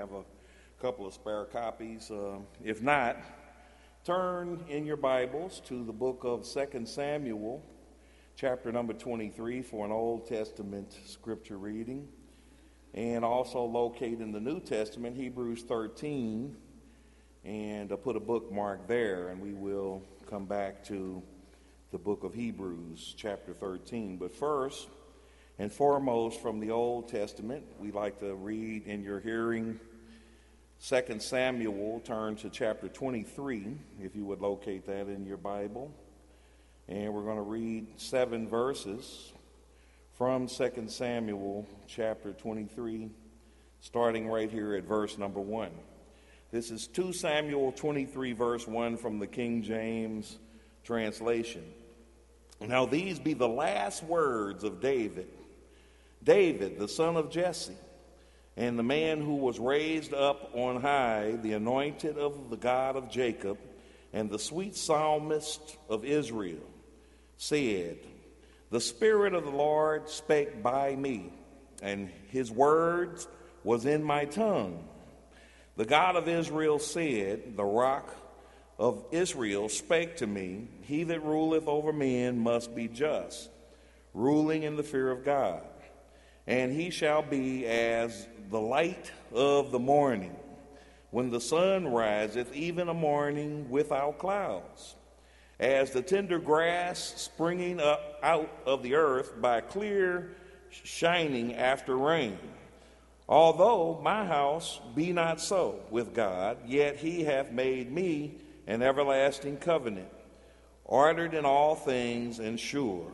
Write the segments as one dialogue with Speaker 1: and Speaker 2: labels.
Speaker 1: have a couple of spare copies. If not, turn in your Bibles to the book of 2 Samuel, chapter number 23 for an Old Testament scripture reading. And also locate in the New Testament, Hebrews 13, and put a bookmark there, and we will come back to the book of Hebrews, chapter 13. But first and foremost, from the Old Testament, we like to read in your hearing 2 Samuel. Turn to chapter 23, if you would locate that in your Bible. And we're going to read 7 verses from 2 Samuel chapter 23, starting right here at verse number 1. This is 2 Samuel 23, verse 1 from the King James translation. Now these be the last words of David, the son of Jesse, and the man who was raised up on high, the anointed of the God of Jacob, and the sweet psalmist of Israel, said, The Spirit of the Lord spake by me, and his words was in my tongue. The God of Israel said, The rock of Israel spake to me, He that ruleth over men must be just, ruling in the fear of God. And he shall be as the light of the morning, when the sun riseth, even a morning without clouds, as the tender grass springing up out of the earth by clear shining after rain. Although my house be not so with God, yet he hath made me an everlasting covenant, ordered in all things and sure.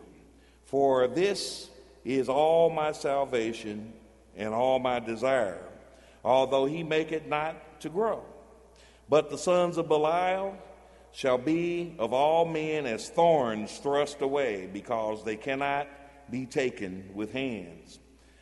Speaker 1: For this is all my salvation and all my desire, although he make it not to grow. But the sons of Belial shall be of all men as thorns thrust away, because they cannot be taken with hands.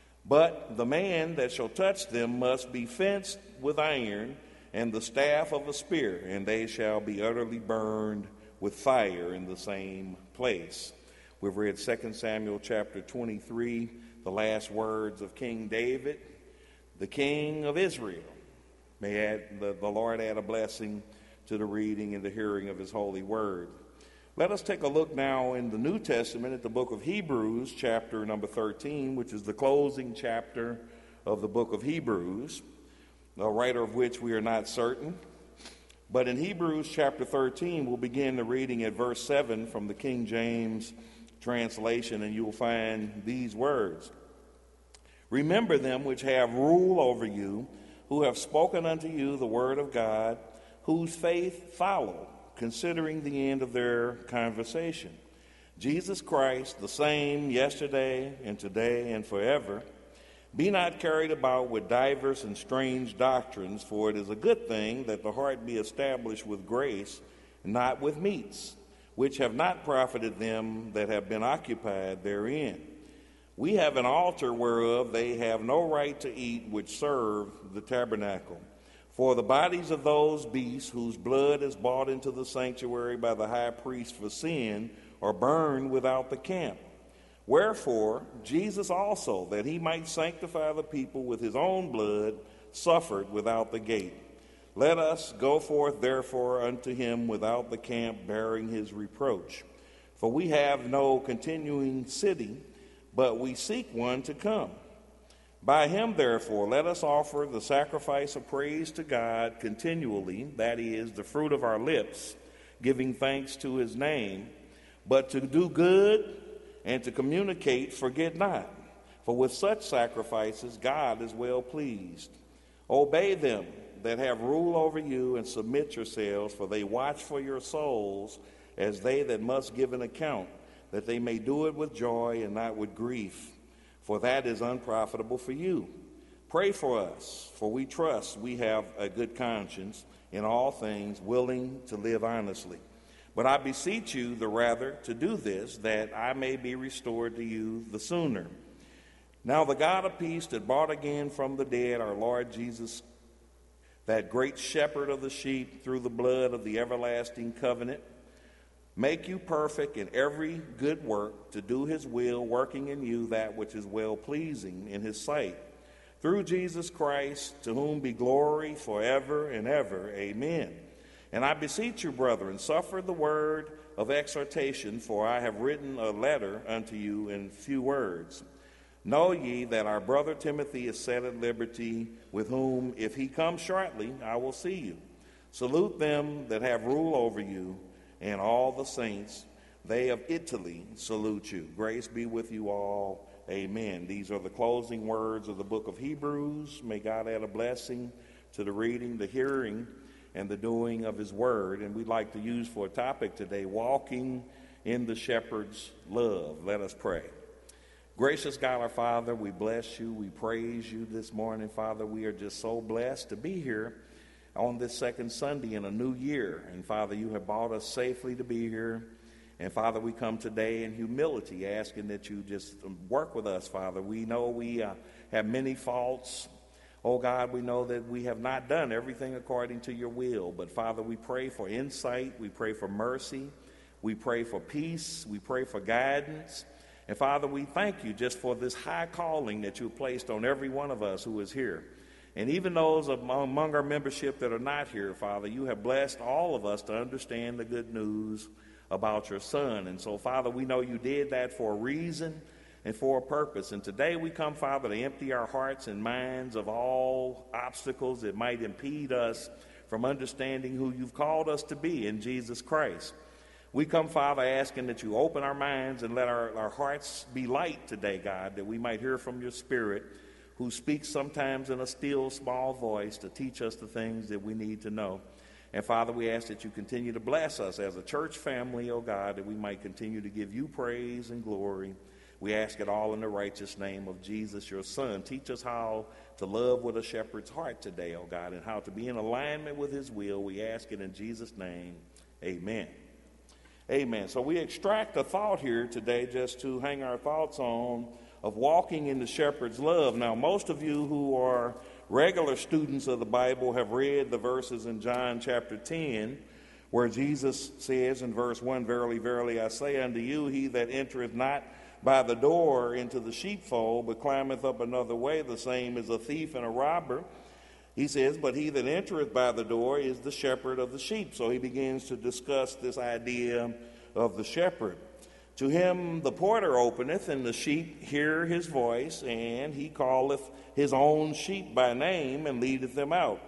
Speaker 1: But the man that shall touch them must be fenced with iron and the staff of a spear, and they shall be utterly burned with fire in the same place. We've read 2 Samuel chapter 23, the last words of King David, the king of Israel. May the Lord add a blessing to the reading and the hearing of his holy word. Let us take a look now in the New Testament at the book of Hebrews, chapter number 13, which is the closing chapter of the book of Hebrews, the writer of which we are not certain. But in Hebrews chapter 13, we'll begin the reading at verse 7 from the King James translation, and you will find these words. Remember them which have rule over you, who have spoken unto you the word of God, whose faith follow, considering the end of their conversation. Jesus Christ, the same yesterday and today and forever. Be not carried about with divers and strange doctrines, for it is a good thing that the heart be established with grace, not with meats, which have not profited them that have been occupied therein. We have an altar whereof they have no right to eat, which serve the tabernacle. For the bodies of those beasts whose blood is bought into the sanctuary by the high priest for sin are burned without the camp. Wherefore Jesus also, that he might sanctify the people with his own blood, suffered without the gate. Let us go forth therefore unto him without the camp, bearing his reproach. For we have no continuing city, but we seek one to come. By him, therefore, let us offer the sacrifice of praise to God continually, that is, the fruit of our lips, giving thanks to his name. But to do good and to communicate, forget not. For with such sacrifices God is well pleased. Obey them that have rule over you, and submit yourselves, for they watch for your souls, as they that must give an account, that they may do it with joy and not with grief, for that is unprofitable for you. Pray for us, for we trust we have a good conscience in all things, willing to live honestly. But I beseech you the rather to do this, that I may be restored to you the sooner. Now the God of peace that brought again from the dead our Lord Jesus, that great shepherd of the sheep, through the blood of the everlasting covenant, make you perfect in every good work, to do his will, working in you that which is well-pleasing in his sight, through Jesus Christ, to whom be glory forever and ever. Amen. And I beseech you, brethren, suffer the word of exhortation, for I have written a letter unto you in few words. Know ye that our brother Timothy is set at liberty, with whom, if he comes shortly, I will see you. Salute them that have rule over you, and all the saints. They of Italy salute you. Grace be with you all. Amen. These are the closing words of the book of Hebrews. May God add a blessing to the reading, the hearing, and the doing of his word. And we'd like to use for a topic today, walking in the shepherd's love. Let us pray. Gracious God, our Father, we bless you. We praise you this morning, Father. We are just so blessed to be here on this second Sunday in a new year. And Father, you have brought us safely to be here. And Father, we come today in humility, asking that you just work with us, Father. We know we have many faults. Oh God, we know that we have not done everything according to your will. But Father, we pray for insight. We pray for mercy. We pray for peace. We pray for guidance. And Father, we thank you just for this high calling that you have placed on every one of us who is here. And even those among our membership that are not here, Father, you have blessed all of us to understand the good news about your Son. And so, Father, we know you did that for a reason and for a purpose. And today we come, Father, to empty our hearts and minds of all obstacles that might impede us from understanding who you've called us to be in Jesus Christ. We come, Father, asking that you open our minds and let our hearts be light today, God, that we might hear from your Spirit, who speaks sometimes in a still, small voice to teach us the things that we need to know. And, Father, we ask that you continue to bless us as a church family, oh God, that we might continue to give you praise and glory. We ask it all in the righteous name of Jesus, your Son. Teach us how to love with a shepherd's heart today, oh God, and how to be in alignment with his will. We ask it in Jesus' name. Amen. Amen. So we extract a thought here today just to hang our thoughts on of walking in the shepherd's love. Now, most of you who are regular students of the Bible have read the verses in John chapter 10, where Jesus says in verse 1, Verily, verily, I say unto you, he that entereth not by the door into the sheepfold, but climbeth up another way, the same is a thief and a robber. He says, but he that entereth by the door is the shepherd of the sheep. So he begins to discuss this idea of the shepherd. To him the porter openeth, and the sheep hear his voice, and he calleth his own sheep by name, and leadeth them out.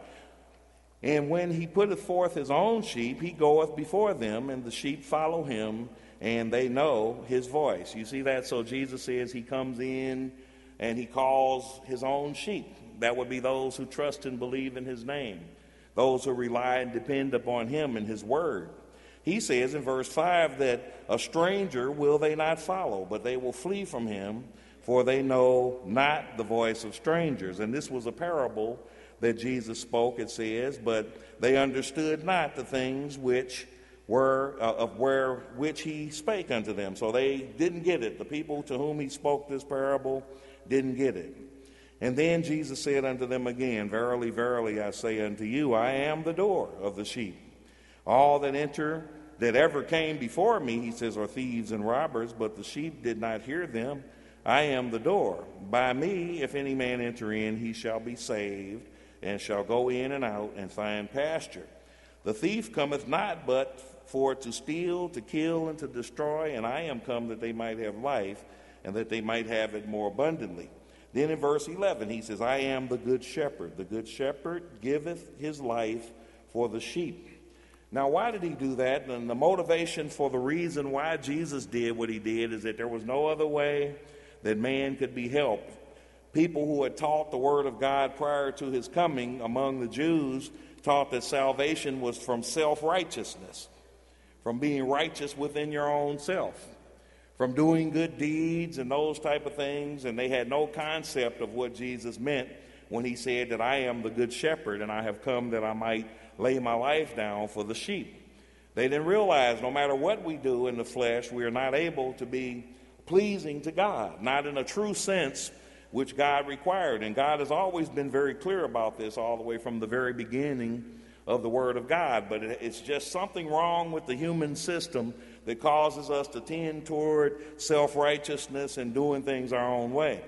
Speaker 1: And when he putteth forth his own sheep, he goeth before them, and the sheep follow him, and they know his voice. You see that? So Jesus says he comes in, and he calls his own sheep. That would be those who trust and believe in his name, those who rely and depend upon him and his word. He says in verse 5 that a stranger will they not follow, but they will flee from him, for they know not the voice of strangers. And this was a parable that Jesus spoke, it says, but they understood not the things which were which he spake unto them. So they didn't get it. The people to whom he spoke this parable didn't get it. And then Jesus said unto them again, Verily, verily, I say unto you, I am the door of the sheep. All that enter that ever came before me, he says, are thieves and robbers, but the sheep did not hear them. I am the door. By me, if any man enter in, he shall be saved, and shall go in and out and find pasture. The thief cometh not but for to steal, to kill, and to destroy, and I am come that they might have life, and that they might have it more abundantly. Then in verse 11, he says, I am the good shepherd. The good shepherd giveth his life for the sheep. Now, why did he do that? And the motivation for the reason why Jesus did what he did is that there was no other way that man could be helped. People who had taught the word of God prior to his coming among the Jews taught that salvation was from self-righteousness, from being righteous within your own self, from doing good deeds and those type of things. And they had no concept of what Jesus meant when he said that I am the good shepherd and I have come that I might lay my life down for the sheep. They didn't realize no matter what we do in the flesh, we are not able to be pleasing to God, not in a true sense which God required. And God has always been very clear about this all the way from the very beginning of the Word of God. But it's just something wrong with the human system that causes us to tend toward self-righteousness and doing things our own way.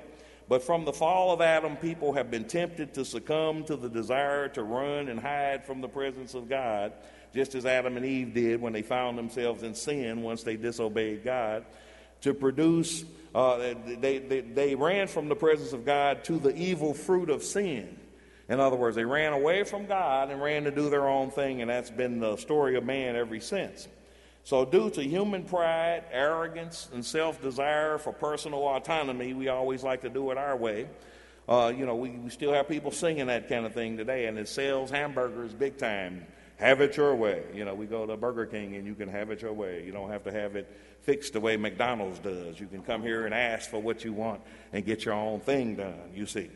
Speaker 1: But from the fall of Adam, people have been tempted to succumb to the desire to run and hide from the presence of God, just as Adam and Eve did when they found themselves in sin once they disobeyed God. To produce, they ran from the presence of God to the evil fruit of sin. In other words, they ran away from God and ran to do their own thing, and that's been the story of man ever since. So due to human pride, arrogance, and self-desire for personal autonomy, we always like to do it our way. We still have people singing that kind of thing today, and it sells hamburgers big time. Have it your way. We go to Burger King and you can have it your way. You don't have to have it fixed the way McDonald's does. You can come here and ask for what you want and get your own thing done, you see.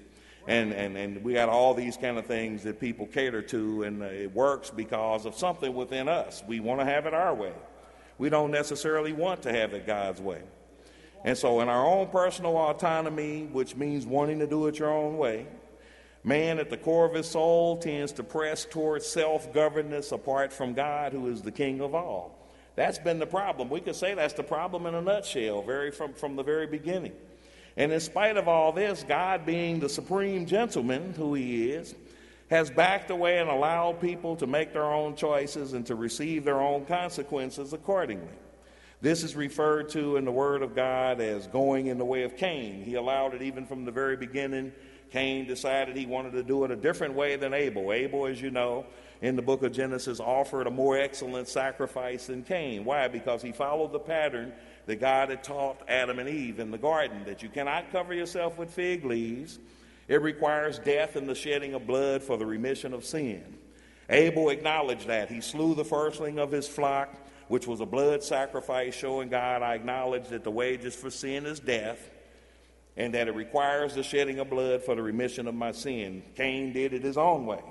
Speaker 1: And we got all these kind of things that people cater to, and it works because of something within us. We want to have it our way. We don't necessarily want to have it God's way. And so in our own personal autonomy, which means wanting to do it your own way, man at the core of his soul tends to press towards self-governance apart from God, who is the king of all. That's been the problem. We could say that's the problem in a nutshell, from the very beginning. And in spite of all this, God, being the supreme gentleman who he is, has backed away and allowed people to make their own choices and to receive their own consequences accordingly. This is referred to in the Word of God as going in the way of Cain. He allowed it even from the very beginning. Cain decided he wanted to do it a different way than Abel. Abel, as you know, in the book of Genesis, offered a more excellent sacrifice than Cain. Why? Because he followed the pattern that God had taught Adam and Eve in the garden, that you cannot cover yourself with fig leaves. It requires death and the shedding of blood for the remission of sin. Abel acknowledged that. He slew the firstling of his flock, which was a blood sacrifice, showing God, I acknowledge that the wages for sin is death, and that it requires the shedding of blood for the remission of my sin. Cain did it his own way.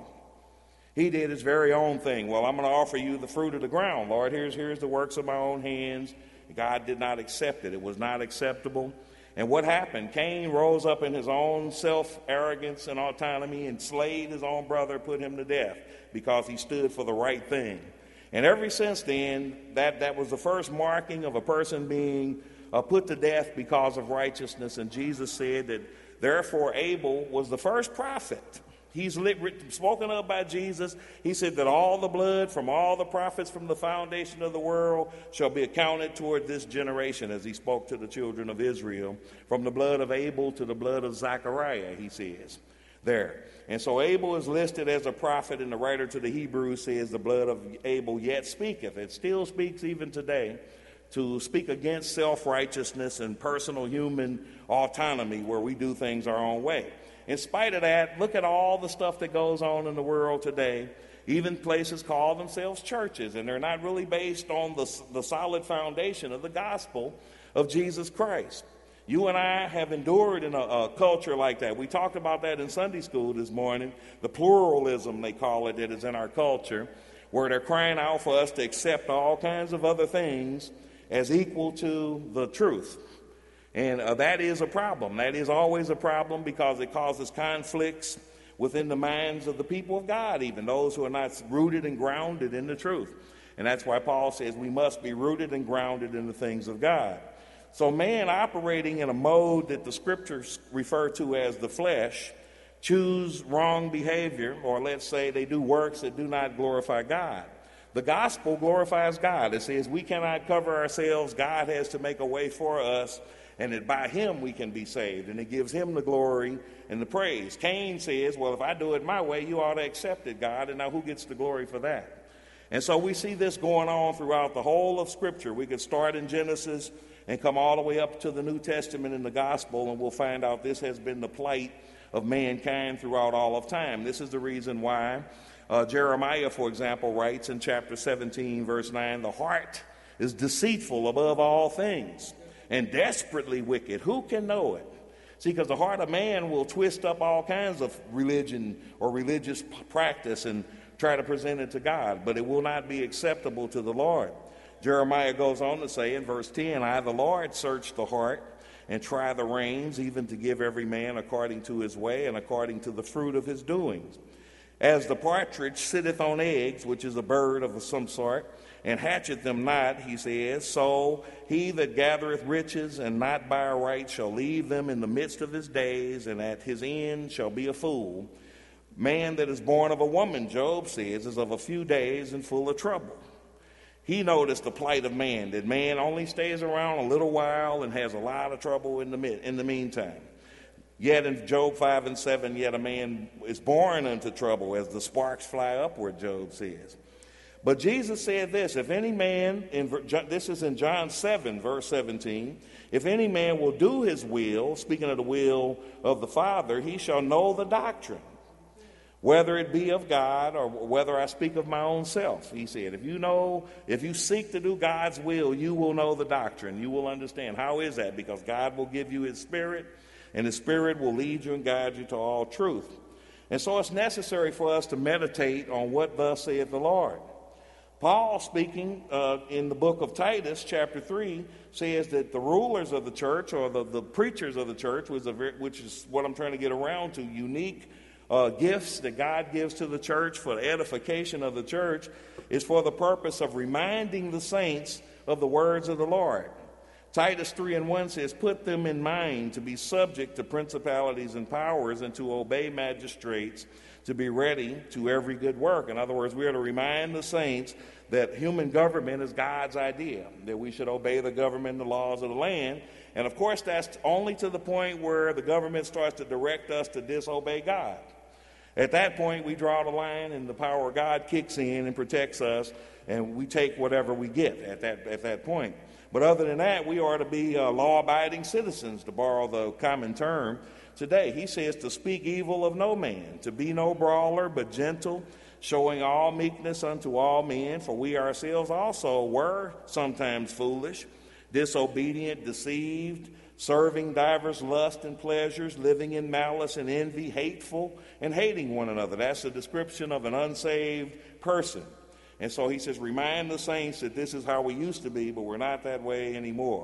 Speaker 1: He did his very own thing. Well, I'm going to offer you the fruit of the ground, Lord. Here's the works of my own hands. God did not accept it. It was not acceptable. And what happened? Cain rose up in his own self-arrogance and autonomy and slayed his own brother, put him to death, because he stood for the right thing. And ever since then, that was the first marking of a person being put to death because of righteousness. And Jesus said that, therefore, Abel was the first prophet. He's spoken of by Jesus. He said that all the blood from all the prophets from the foundation of the world shall be accounted toward this generation, as he spoke to the children of Israel, from the blood of Abel to the blood of Zechariah, he says there. And so Abel is listed as a prophet, and the writer to the Hebrews says the blood of Abel yet speaketh. It still speaks even today, to speak against self-righteousness and personal human autonomy where we do things our own way. In spite of that, look at all the stuff that goes on in the world today. Even places call themselves churches, and they're not really based on the solid foundation of the gospel of Jesus Christ. You and I have endured in a culture like that. We talked about that in Sunday school this morning, the pluralism, they call it, that is in our culture, where they're crying out for us to accept all kinds of other things as equal to the truth. And that is a problem. That is always a problem because it causes conflicts within the minds of the people of God, even those who are not rooted and grounded in the truth. And that's why Paul says we must be rooted and grounded in the things of God. So man operating in a mode that the scriptures refer to as the flesh choose wrong behavior, or let's say they do works that do not glorify God. The gospel glorifies God. It says we cannot cover ourselves. God has to make a way for us, and that by him we can be saved, and it gives him the glory and the praise. Cain says, well, if I do it my way, you ought to accept it, God, and now who gets the glory for that? And so we see this going on throughout the whole of Scripture. We could start in Genesis and come all the way up to the New Testament in the gospel, and we'll find out this has been the plight of mankind throughout all of time. This is the reason why Jeremiah, for example, writes in chapter 17, verse 9, the heart is deceitful above all things and desperately wicked. Who can know it? See, because the heart of man will twist up all kinds of religion or religious practice and try to present it to God, but it will not be acceptable to the Lord. Jeremiah goes on to say in verse 10, I, the Lord, search the heart and try the reins, even to give every man according to his way and according to the fruit of his doings. As the partridge sitteth on eggs, which is a bird of some sort, and hatcheth them not, he says, so he that gathereth riches and not by right shall leave them in the midst of his days, and at his end shall be a fool. Man that is born of a woman, Job says, is of a few days and full of trouble. He noticed the plight of man, that man only stays around a little while and has a lot of trouble in the meantime. Yet in Job 5 and 7, yet a man is born unto trouble as the sparks fly upward, Job says. But Jesus said this, if any man, this is in John 7, verse 17, if any man will do his will, speaking of the will of the Father, he shall know the doctrine, whether it be of God or whether I speak of my own self. He said, if you seek to do God's will, you will know the doctrine. You will understand. How is that? Because God will give you his Spirit, and the Spirit will lead you and guide you to all truth. And so it's necessary for us to meditate on what thus saith the Lord. Paul, speaking in the book of Titus, chapter 3, says that the rulers of the church, or the preachers of the church, which is what I'm trying to get around to, unique gifts that God gives to the church for the edification of the church, is for the purpose of reminding the saints of the words of the Lord. Titus 3 and 1 says, put them in mind to be subject to principalities and powers, and to obey magistrates, to be ready to every good work. In other words, we are to remind the saints that human government is God's idea, that we should obey the government and the laws of the land. And of course, that's only to the point where the government starts to direct us to disobey God. At that point, we draw the line, and the power of God kicks in and protects us, and we take whatever we get at that point. But other than that, we are to be law-abiding citizens, to borrow the common term today. He says to speak evil of no man, to be no brawler, but gentle, showing all meekness unto all men. For we ourselves also were sometimes foolish, disobedient, deceived, serving divers lusts and pleasures, living in malice and envy, hateful, and hating one another. That's a description of an unsaved person. And so he says, remind the saints that this is how we used to be, but we're not that way anymore.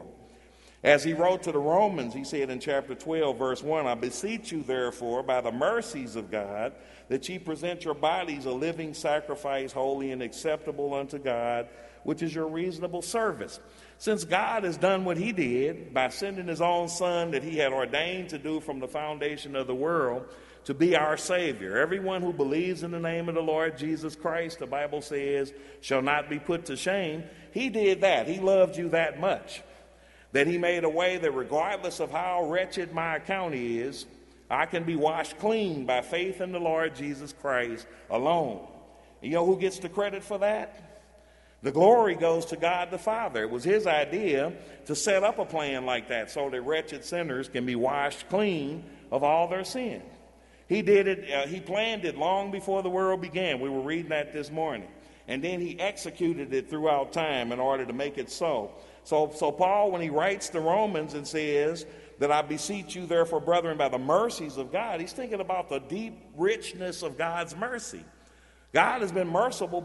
Speaker 1: As he wrote to the Romans, he said in chapter 12, verse 1, I beseech you, therefore, by the mercies of God, that ye present your bodies a living sacrifice, holy and acceptable unto God, which is your reasonable service. Since God has done what he did by sending his own Son that he had ordained to do from the foundation of the world, to be our Savior. Everyone who believes in the name of the Lord Jesus Christ, the Bible says, shall not be put to shame. He did that. He loved you that much, that he made a way that regardless of how wretched my account is, I can be washed clean by faith in the Lord Jesus Christ alone. You know who gets the credit for that? The glory goes to God the Father. It was his idea to set up a plan like that so that wretched sinners can be washed clean of all their sin. He did it. He planned it long before the world began. We were reading that this morning. And then he executed it throughout time in order to make it so. So Paul, when he writes to Romans and says that I beseech you, therefore, brethren, by the mercies of God, he's thinking about the deep richness of God's mercy. God has been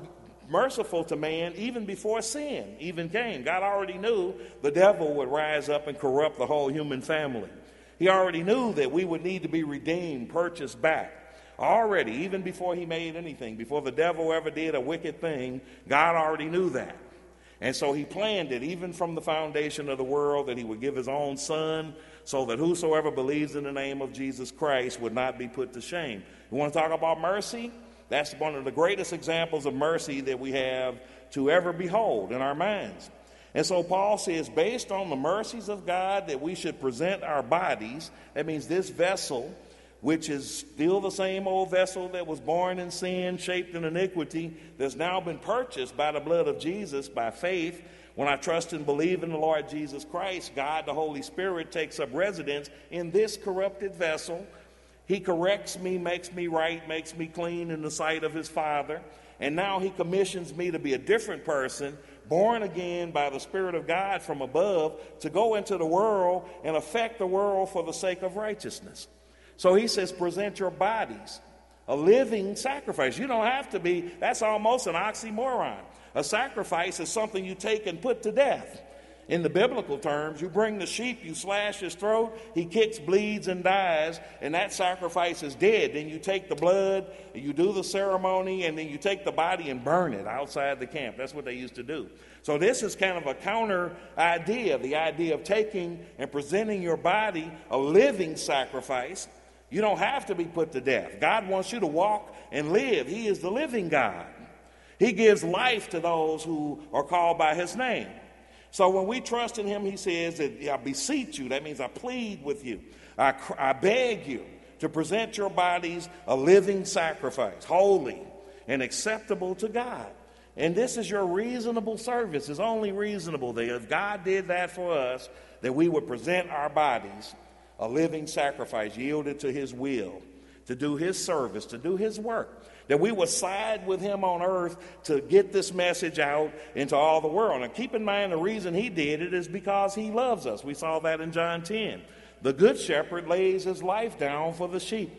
Speaker 1: merciful to man even before sin even came. God already knew the devil would rise up and corrupt the whole human family. He already knew that we would need to be redeemed, purchased back. Already, even before he made anything, before the devil ever did a wicked thing, God already knew that. And so he planned it even from the foundation of the world, that he would give his own Son so that whosoever believes in the name of Jesus Christ would not be put to shame. You want to talk about mercy? That's one of the greatest examples of mercy that we have to ever behold in our minds. And so Paul says, based on the mercies of God, that we should present our bodies. That means this vessel, which is still the same old vessel that was born in sin, shaped in iniquity, that's now been purchased by the blood of Jesus by faith. When I trust and believe in the Lord Jesus Christ, God, the Holy Spirit, takes up residence in this corrupted vessel. He corrects me, makes me right, makes me clean in the sight of his Father. And now he commissions me to be a different person, born again by the Spirit of God from above, to go into the world and affect the world for the sake of righteousness. So he says, present your bodies a living sacrifice. You don't have to be, that's almost an oxymoron. A sacrifice is something you take and put to death. In the biblical terms, you bring the sheep, you slash his throat, he kicks, bleeds, and dies, and that sacrifice is dead. Then you take the blood, you do the ceremony, and then you take the body and burn it outside the camp. That's what they used to do. So this is kind of a counter idea, the idea of taking and presenting your body a living sacrifice. You don't have to be put to death. God wants you to walk and live. He is the living God. He gives life to those who are called by his name. So when we trust in him, he says that I beseech you, that means I plead with you, I beg you to present your bodies a living sacrifice, holy and acceptable to God. And this is your reasonable service. It's only reasonable that if God did that for us, that we would present our bodies a living sacrifice, yielded to his will, to do his service, to do his work. That we would side with him on earth to get this message out into all the world. And keep in mind, the reason he did it is because he loves us. We saw that in John 10. The good shepherd lays his life down for the sheep.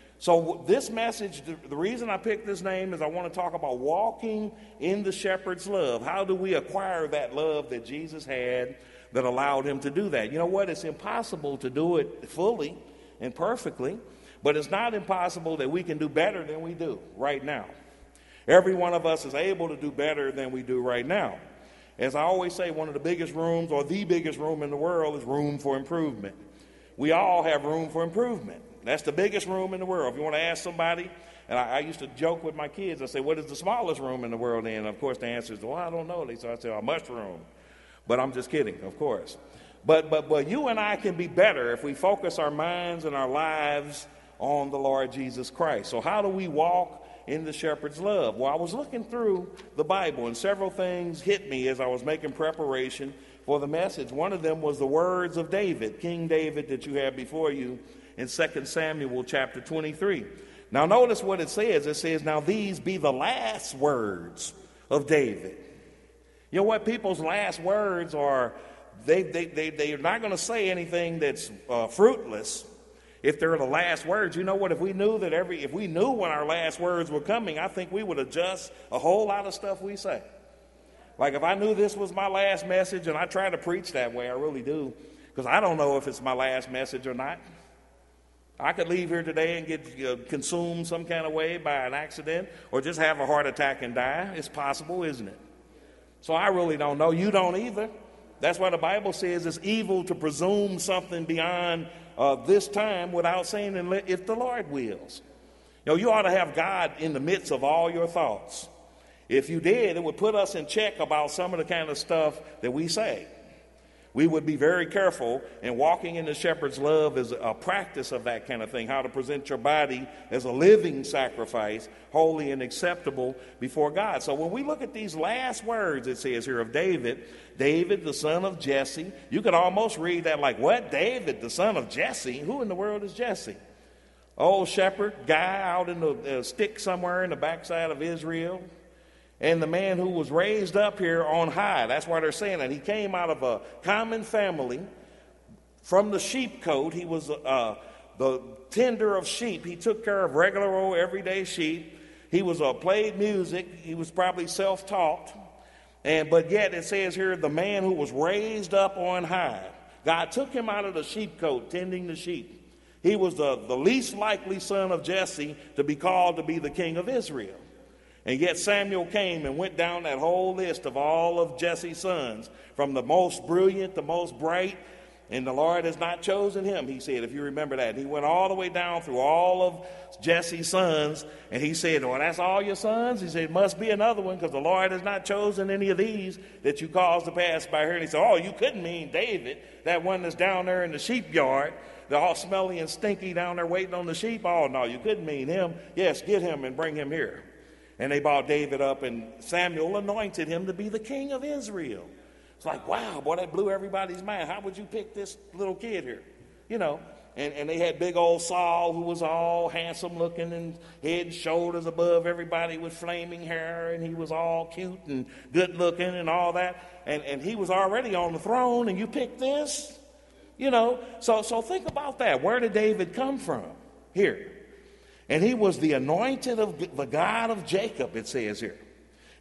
Speaker 1: So this message, the reason I picked this name is I want to talk about walking in the shepherd's love. How do we acquire that love that Jesus had that allowed him to do that? You know what? It's impossible to do it fully and perfectly. But it's not impossible that we can do better than we do right now. Every one of us is able to do better than we do right now. As I always say, one of the biggest rooms, or the biggest room in the world, is room for improvement. We all have room for improvement. That's the biggest room in the world. If you want to ask somebody, and I used to joke with my kids, I say, what is the smallest room in the world? And of course the answer is, well, I don't know. So I say, a mushroom. But I'm just kidding, of course. But you and I can be better if we focus our minds and our lives on the Lord Jesus Christ. So how do we walk in the shepherd's love? Well, I was looking through the Bible, and several things hit me as I was making preparation for the message. One of them was the words of David, King David, that you have before you in 2 Samuel chapter 23. Now notice what it says. It says, now these be the last words of David. You know what? People's last words are, they're not going to say anything that's fruitless. If they're the last words, you know what? If we knew when our last words were coming, I think we would adjust a whole lot of stuff we say. Like if I knew this was my last message, and I try to preach that way, I really do, because I don't know if it's my last message or not. I could leave here today and get consumed some kind of way by an accident, or just have a heart attack and die. It's possible, isn't it? So I really don't know. You don't either. That's why the Bible says it's evil to presume something beyond this time without saying, if the Lord wills. You know, you ought to have God in the midst of all your thoughts. If you did, it would put us in check about some of the kind of stuff that we say. We would be very careful, and walking in the shepherd's love is a practice of that kind of thing, how to present your body as a living sacrifice, holy and acceptable before God. So when we look at these last words, it says here of David, the son of Jesse, you could almost read that like, what? David, the son of Jesse? Who in the world is Jesse? Old shepherd guy out in the stick somewhere in the backside of Israel. And the man who was raised up here on high. That's why they're saying that. He came out of a common family from the sheepcote. He was the tender of sheep. He took care of regular old everyday sheep. He was played music. He was probably self-taught. But yet it says here, the man who was raised up on high. God took him out of the sheepcote, tending the sheep. He was the least likely son of Jesse to be called to be the king of Israel. And yet Samuel came and went down that whole list of all of Jesse's sons, from the most brilliant, the most bright, and the Lord has not chosen him, he said, if you remember that. He went all the way down through all of Jesse's sons, and he said, well, that's all your sons? He said, it must be another one, because the Lord has not chosen any of these that you caused to pass by here. And he said, oh, you couldn't mean David, that one that's down there in the sheep yard. They're all smelly and stinky down there waiting on the sheep. Oh, no, you couldn't mean him. Yes, get him and bring him here. And they brought David up, and Samuel anointed him to be the king of Israel. It's like, wow, boy, that blew everybody's mind. How would you pick this little kid here? You know, and they had big old Saul, who was all handsome looking and head and shoulders above everybody with flaming hair, and he was all cute and good looking and all that. And he was already on the throne, and you picked this? You know, so think about that. Where did David come from? Here. And he was the anointed of the God of Jacob, it says here.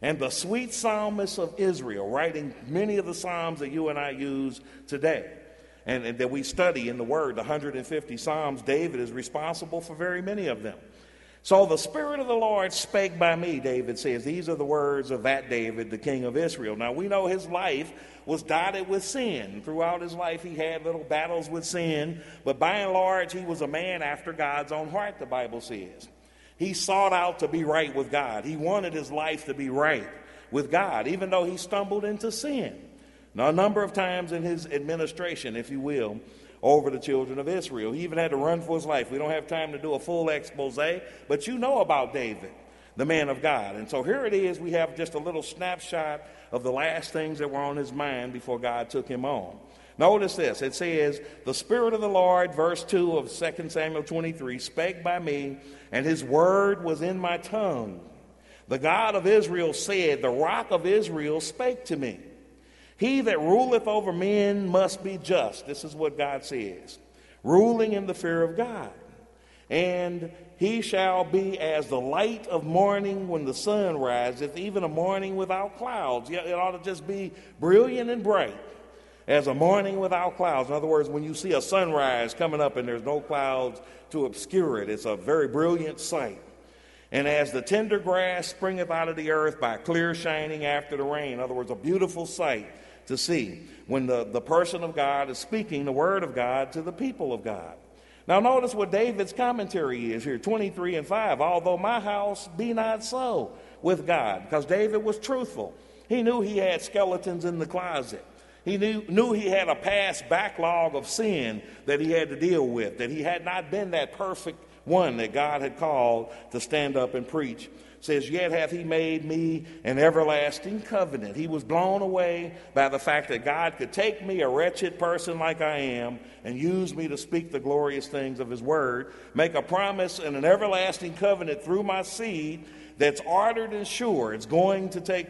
Speaker 1: and the sweet psalmist of Israel, writing many of the psalms that you and I use today and that we study in the Word, the 150 psalms. David is responsible for very many of them. So the Spirit of the Lord spake by me, David says. These are the words of that David, the king of Israel. Now, we know his life was dotted with sin. Throughout his life, he had little battles with sin. But by and large, he was a man after God's own heart, the Bible says. He sought out to be right with God. He wanted his life to be right with God, even though he stumbled into sin. Now, a number of times in his administration, if you will, over the children of Israel. He even had to run for his life. We don't have time to do a full expose, but you know about David, the man of God. And so here it is. We have just a little snapshot of the last things that were on his mind before God took him on. Notice this. It says, the Spirit of the Lord, verse 2 of 2 Samuel 23, spake by me, and his word was in my tongue. The God of Israel said, the rock of Israel spake to me. He that ruleth over men must be just. This is what God says. Ruling in the fear of God. And he shall be as the light of morning when the sun riseth, even a morning without clouds. It ought to just be brilliant and bright as a morning without clouds. In other words, when you see a sunrise coming up and there's no clouds to obscure it, it's a very brilliant sight. And as the tender grass springeth out of the earth by clear shining after the rain. In other words, a beautiful sight to see when the person of God is speaking the word of God to the people of God. Now notice what David's commentary is here, 23 and 5. Although my house be not so with God, because David was truthful. He knew he had skeletons in the closet. He knew he had a past backlog of sin that he had to deal with, that he had not been that perfect one that God had called to stand up and preach. Says, yet hath he made me an everlasting covenant. He was blown away by the fact that God could take me, a wretched person like I am, and use me to speak the glorious things of his word, make a promise and an everlasting covenant through my seed that's ordered and sure. It's going to take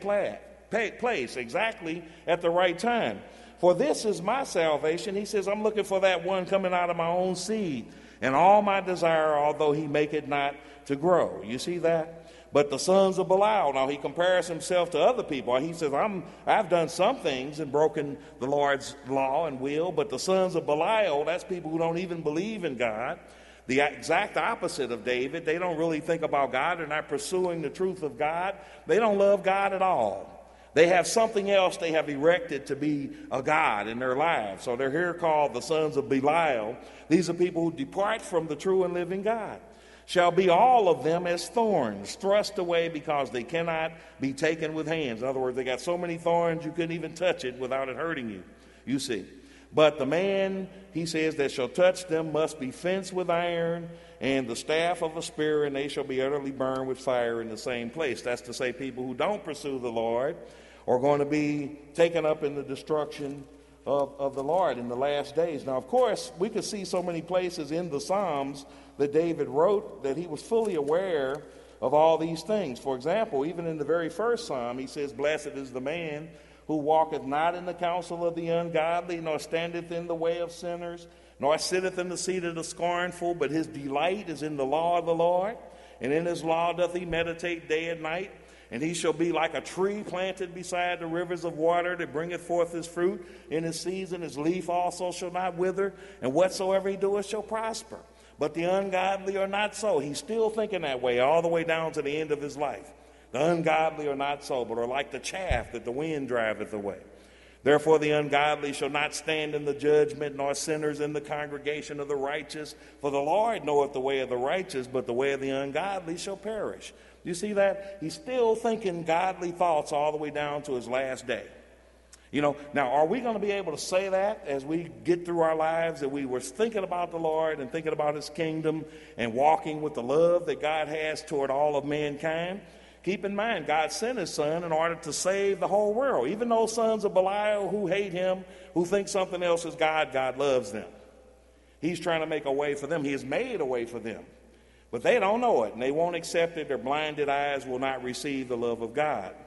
Speaker 1: place exactly at the right time. For this is my salvation. He says, I'm looking for that one coming out of my own seed, and all my desire, although he make it not to grow. You see that? But the sons of Belial, now he compares himself to other people. He says, I've done some things and broken the Lord's law and will, but the sons of Belial, that's people who don't even believe in God. The exact opposite of David. They don't really think about God. They're not pursuing the truth of God. They don't love God at all. They have something else they have erected to be a god in their lives. So they're here called the sons of Belial. These are people who depart from the true and living God. Shall be all of them as thorns, thrust away because they cannot be taken with hands. In other words, they got so many thorns you couldn't even touch it without it hurting you, you see. But the man, he says, that shall touch them must be fenced with iron and the staff of a spear, and they shall be utterly burned with fire in the same place. That's to say people who don't pursue the Lord are going to be taken up in the destruction of the Lord in the last days. Now, of course, we could see so many places in the Psalms that David wrote that he was fully aware of all these things. For example, even in the very first Psalm, he says, blessed is the man who walketh not in the counsel of the ungodly, nor standeth in the way of sinners, nor sitteth in the seat of the scornful, but his delight is in the law of the Lord, and in his law doth he meditate day and night. And he shall be like a tree planted beside the rivers of water that bringeth forth his fruit in his season. His leaf also shall not wither, and whatsoever he doeth shall prosper. But the ungodly are not so. He's still thinking that way all the way down to the end of his life. The ungodly are not so, but are like the chaff that the wind driveth away. Therefore the ungodly shall not stand in the judgment, nor sinners in the congregation of the righteous. For the Lord knoweth the way of the righteous, but the way of the ungodly shall perish. You see that? He's still thinking godly thoughts all the way down to his last day. You know, now, are we going to be able to say that as we get through our lives, that we were thinking about the Lord and thinking about his kingdom and walking with the love that God has toward all of mankind? Keep in mind, God sent his son in order to save the whole world. Even those sons of Belial who hate him, who think something else is God, God loves them. He's trying to make a way for them. He has made a way for them. But they don't know it, and they won't accept it. Their blinded eyes will not receive the love of God.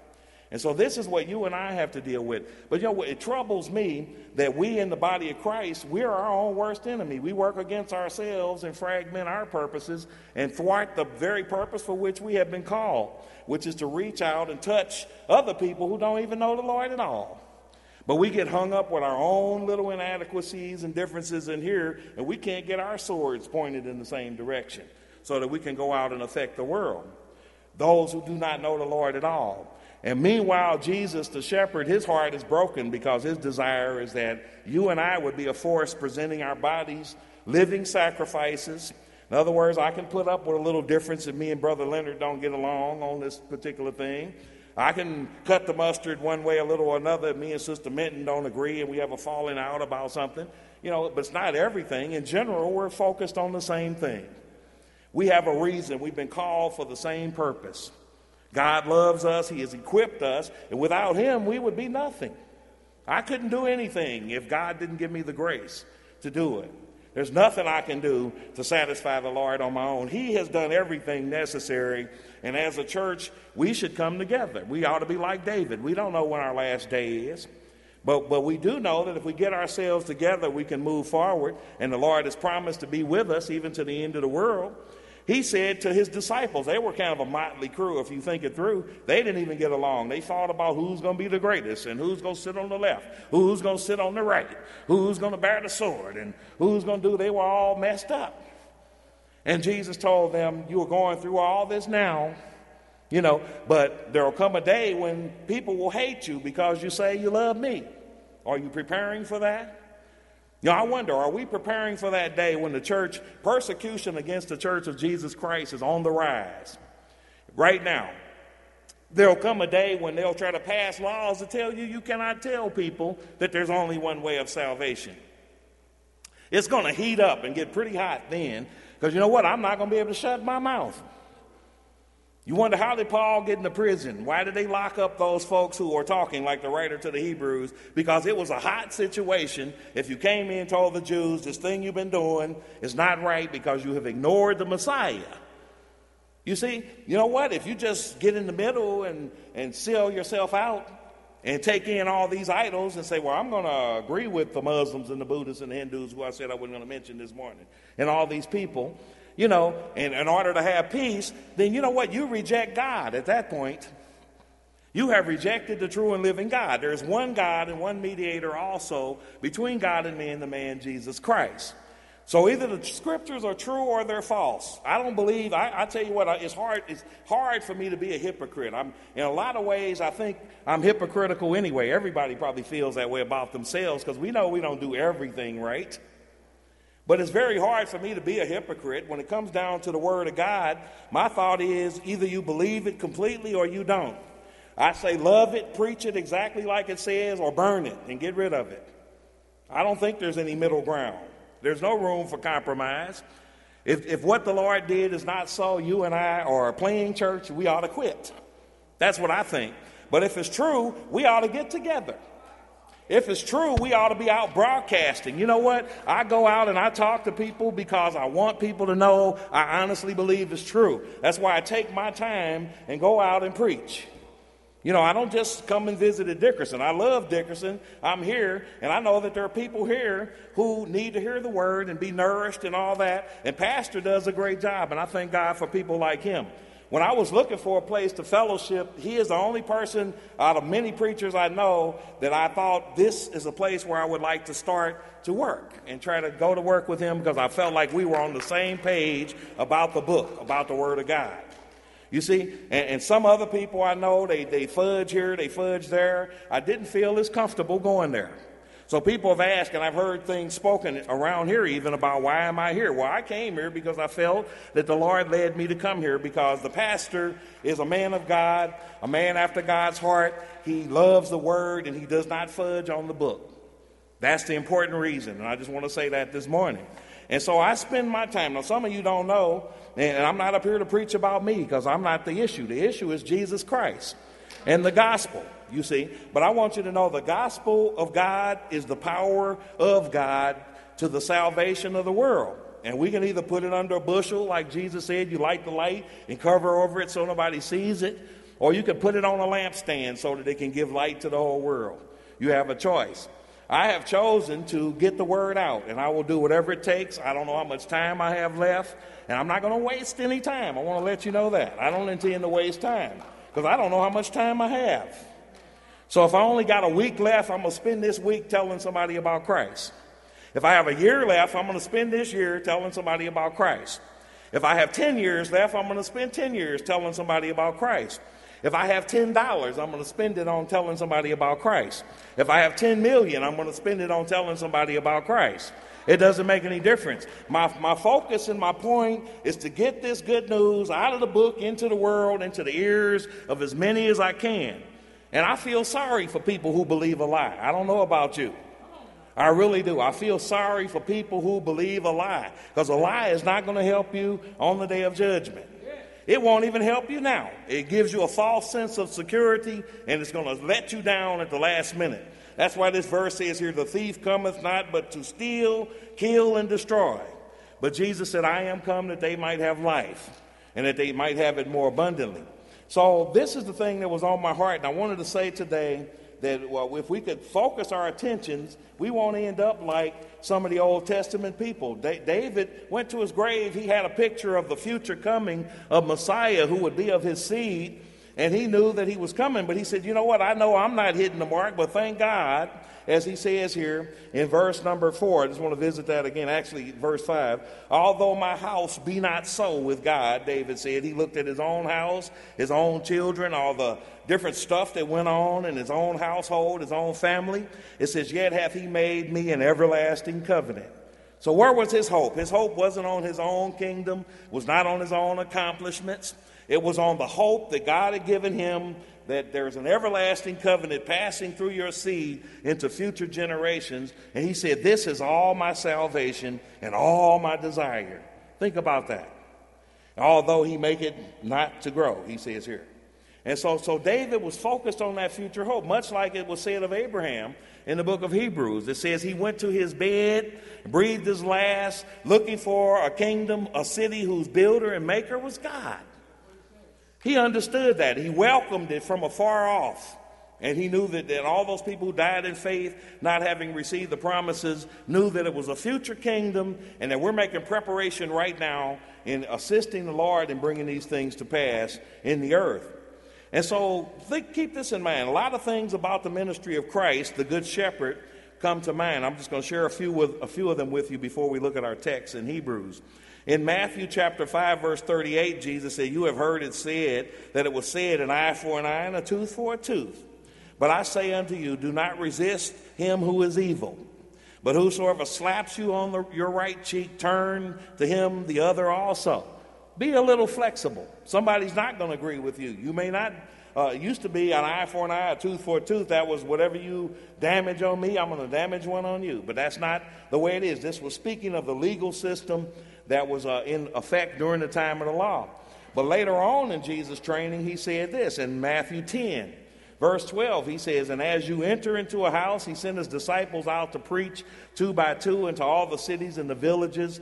Speaker 1: And so this is what you and I have to deal with. But it troubles me that we in the body of Christ, we're our own worst enemy. We work against ourselves and fragment our purposes and thwart the very purpose for which we have been called, which is to reach out and touch other people who don't even know the Lord at all. But we get hung up with our own little inadequacies and differences in here, and we can't get our swords pointed in the same direction so that we can go out and affect the world. Those who do not know the Lord at all. And meanwhile, Jesus, the shepherd, his heart is broken because his desire is that you and I would be a force presenting our bodies, living sacrifices. In other words, I can put up with a little difference if me and Brother Leonard don't get along on this particular thing. I can cut the mustard one way a little or another if me and Sister Minton don't agree and we have a falling out about something. But it's not everything. In general, we're focused on the same thing. We have a reason. We've been called for the same purpose. God loves us. He has equipped us. And without him, we would be nothing. I couldn't do anything if God didn't give me the grace to do it. There's nothing I can do to satisfy the Lord on my own. He has done everything necessary. And as a church, we should come together. We ought to be like David. We don't know when our last day is. But we do know that if we get ourselves together, we can move forward. And the Lord has promised to be with us even to the end of the world. He said to his disciples, they were kind of a motley crew if you think it through. They didn't even get along. They fought about who's going to be the greatest and who's going to sit on the left, who's going to sit on the right, who's going to bear the sword, and who's going to do. They were all messed up. And Jesus told them, you are going through all this now, but there will come a day when people will hate you because you say you love me. Are you preparing for that? I wonder, are we preparing for that day when the church, persecution against the church of Jesus Christ is on the rise? Right now, there'll come a day when they'll try to pass laws to tell you cannot tell people that there's only one way of salvation. It's going to heat up and get pretty hot then, because you know what? I'm not going to be able to shut my mouth. You wonder, how did Paul get into prison? Why did they lock up those folks who were talking, like the writer to the Hebrews? Because it was a hot situation. If you came in and told the Jews, this thing you've been doing is not right because you have ignored the Messiah. You see, you know what? If you just get in the middle and sell yourself out and take in all these idols and say, well, I'm going to agree with the Muslims and the Buddhists and the Hindus, who I said I wasn't going to mention this morning, and all these people, and in order to have peace, then you know what? You reject God at that point. You have rejected the true and living God. There's one God and one mediator also between God and man, the man Jesus Christ. So either the scriptures are true or they're false. I don't believe, I tell you what, it's hard for me to be a hypocrite. In a lot of ways, I think I'm hypocritical anyway. Everybody probably feels that way about themselves because we know we don't do everything right. But it's very hard for me to be a hypocrite. When it comes down to the Word of God, my thought is either you believe it completely or you don't. I say love it, preach it exactly like it says, or burn it and get rid of it. I don't think there's any middle ground. There's no room for compromise. If what the Lord did is not so, you and I are playing church, we ought to quit. That's what I think. But if it's true, we ought to get together. If it's true, we ought to be out broadcasting. You know what? I go out and I talk to people because I want people to know I honestly believe it's true. That's why I take my time and go out and preach. I don't just come and visit at Dickerson. I love Dickerson. I'm here, and I know that there are people here who need to hear the word and be nourished and all that. And Pastor does a great job, and I thank God for people like him. When I was looking for a place to fellowship, he is the only person out of many preachers I know that I thought this is a place where I would like to start to work and try to go to work with him because I felt like we were on the same page about the book, about the Word of God. You see, and some other people I know, they fudge here, they fudge there. I didn't feel as comfortable going there. So people have asked, and I've heard things spoken around here even about why am I here? Well, I came here because I felt that the Lord led me to come here because the pastor is a man of God, a man after God's heart. He loves the word and he does not fudge on the book. That's the important reason, and I just want to say that this morning. And so I spend my time. Now, some of you don't know, and I'm not up here to preach about me because I'm not the issue. The issue is Jesus Christ and the gospel, you see. But I want you to know the gospel of God is the power of God to the salvation of the world. And we can either put it under a bushel, like Jesus said, you light the light and cover over it so nobody sees it. Or you could put it on a lampstand so that it can give light to the whole world. You have a choice. I have chosen to get the word out, and I will do whatever it takes. I don't know how much time I have left, and I'm not going to waste any time. I want to let you know that. I don't intend to waste time because I don't know how much time I have. So if I only got a week left, I'm going to spend this week telling somebody about Christ. If I have a year left, I'm going to spend this year telling somebody about Christ. If I have 10 years left, I'm going to spend 10 years telling somebody about Christ. If I have $10, I'm going to spend it on telling somebody about Christ. If I have 10 million, I'm going to spend it on telling somebody about Christ. It doesn't make any difference. My focus and my point is to get this good news out of the book into the world, into the ears of as many as I can. And I feel sorry for people who believe a lie. I don't know about you. I really do. I feel sorry for people who believe a lie, because a lie is not going to help you on the day of judgment. It won't even help you now. It gives you a false sense of security, and it's going to let you down at the last minute. That's why this verse says here, the thief cometh not but to steal, kill, and destroy. But Jesus said, I am come that they might have life, and that they might have it more abundantly. So this is the thing that was on my heart, and I wanted to say today that if we could focus our attentions, we won't end up like some of the Old Testament people. David went to his grave. He had a picture of the future coming of Messiah who would be of his seed, and he knew that he was coming. But he said, you know what, I know I'm not hitting the mark, but thank God, as he says here in verse number 4. I just want to visit that again, actually verse 5. Although my house be not so with God, David said. He looked at his own house, his own children, all the different stuff that went on in his own household, his own family. It says, yet hath he made me an everlasting covenant. So where was his hope? His hope wasn't on his own kingdom, was not on his own accomplishments. It was on the hope that God had given him, that there's an everlasting covenant passing through your seed into future generations. And he said, this is all my salvation and all my desire. Think about that. Although he make it not to grow, he says here. And so David was focused on that future hope, much like it was said of Abraham in the book of Hebrews. It says he went to his bed, breathed his last, looking for a kingdom, a city whose builder and maker was God. He understood that. He welcomed it from afar off. And he knew that all those people who died in faith, not having received the promises, knew that it was a future kingdom and that we're making preparation right now in assisting the Lord in bringing these things to pass in the earth. And so keep this in mind. A lot of things about the ministry of Christ, the Good Shepherd, come to mind. I'm just going to share a few of them with you before we look at our text in Hebrews. In Matthew chapter 5, verse 38, Jesus said, you have heard it said that it was said, an eye for an eye and a tooth for a tooth. But I say unto you, do not resist him who is evil. But whosoever slaps you on your right cheek, turn to him the other also. Be a little flexible. Somebody's not going to agree with you. You may not. It used to be an eye for an eye, a tooth for a tooth. That was whatever you damage on me, I'm going to damage one on you. But that's not the way it is. This was speaking of the legal system that was in effect during the time of the law. But later on in Jesus' training, he said this in Matthew 10. Verse 12, he says, and as you enter into a house, he sent his disciples out to preach 2 by 2 into all the cities and the villages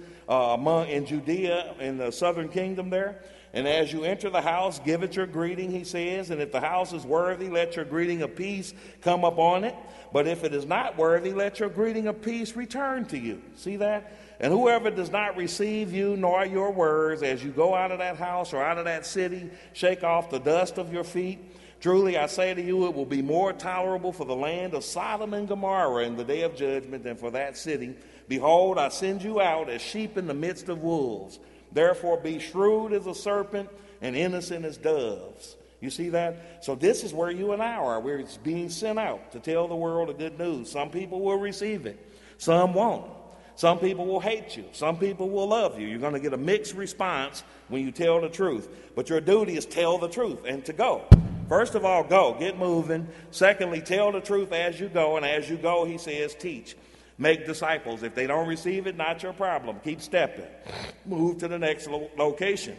Speaker 1: in Judea, in the southern kingdom there. And as you enter the house, give it your greeting, he says. And if the house is worthy, let your greeting of peace come upon it. But if it is not worthy, let your greeting of peace return to you. See that? And whoever does not receive you nor your words, as you go out of that house or out of that city, shake off the dust of your feet. Truly, I say to you, it will be more tolerable for the land of Sodom and Gomorrah in the day of judgment than for that city. Behold, I send you out as sheep in the midst of wolves. Therefore, be shrewd as a serpent and innocent as doves. You see that? So this is where you and I are. We're being sent out to tell the world the good news. Some people will receive it. Some won't. Some people will hate you. Some people will love you. You're going to get a mixed response when you tell the truth. But your duty is tell the truth and to go. First of all, go. Get moving. Secondly, tell the truth as you go. And as you go, he says, teach. Make disciples. If they don't receive it, not your problem. Keep stepping. Move to the next location.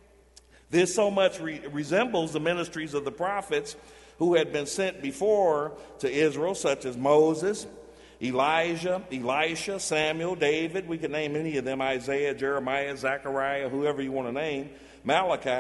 Speaker 1: This so much resembles the ministries of the prophets who had been sent before to Israel, such as Moses, Elijah, Elisha, Samuel, David. We could name any of them, Isaiah, Jeremiah, Zechariah, whoever you want to name, Malachi.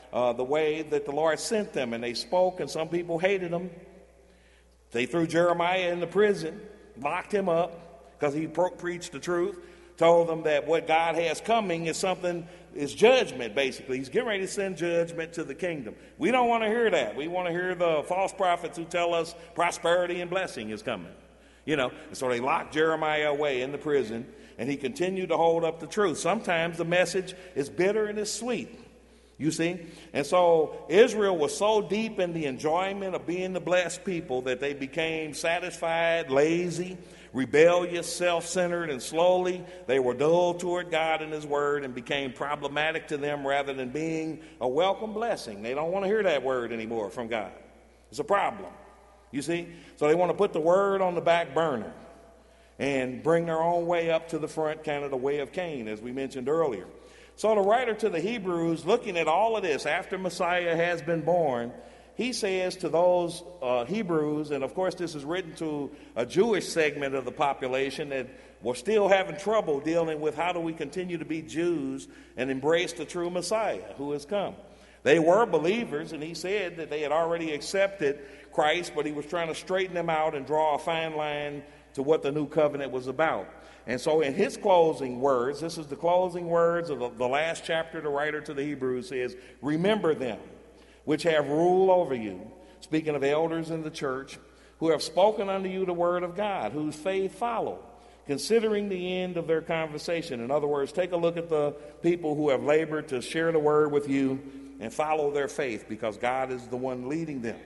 Speaker 1: the way that the Lord sent them, and they spoke, and some people hated them. They threw Jeremiah into prison, locked him up because he preached the truth, told them that what God has coming is judgment, basically. He's getting ready to send judgment to the kingdom. We don't want to hear that. We want to hear the false prophets who tell us prosperity and blessing is coming. And so they locked Jeremiah away in the prison, and he continued to hold up the truth. Sometimes the message is bitter and it's sweet. You see? And so Israel was so deep in the enjoyment of being the blessed people that they became satisfied, lazy, rebellious, self-centered, and slowly they were dull toward God and his word and became problematic to them rather than being a welcome blessing. They don't want to hear that word anymore from God. It's a problem. You see? So they want to put the word on the back burner and bring their own way up to the front, kind of the way of Cain, as we mentioned earlier. So the writer to the Hebrews, looking at all of this after Messiah has been born, he says to those Hebrews, and of course this is written to a Jewish segment of the population that were still having trouble dealing with how do we continue to be Jews and embrace the true Messiah who has come. They were believers, and he said that they had already accepted Christ, but he was trying to straighten them out and draw a fine line to what the new covenant was about. And so in his closing words, this is the closing words of the last chapter, the writer to the Hebrews says, "Remember them which have rule over you," speaking of elders in the church, "who have spoken unto you the word of God, whose faith follow, considering the end of their conversation." In other words, take a look at the people who have labored to share the word with you and follow their faith, because God is the one leading them.